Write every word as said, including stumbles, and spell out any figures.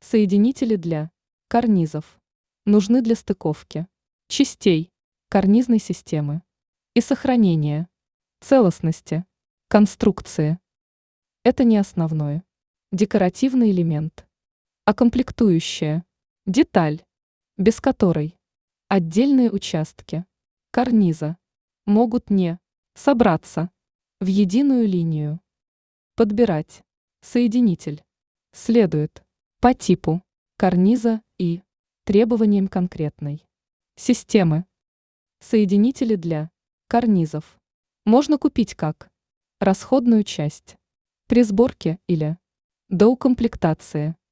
Соединители для карнизов нужны для стыковки частей карнизной системы и сохранения целостности конструкции. Это не основной декоративный элемент, а комплектующая деталь, без которой отдельные участки карниза могут не собраться в единую линию. Подбирать соединитель следует по типу карниза и требованиям конкретной системы. Соединители для карнизов можно купить как расходную часть при сборке или доукомплектации.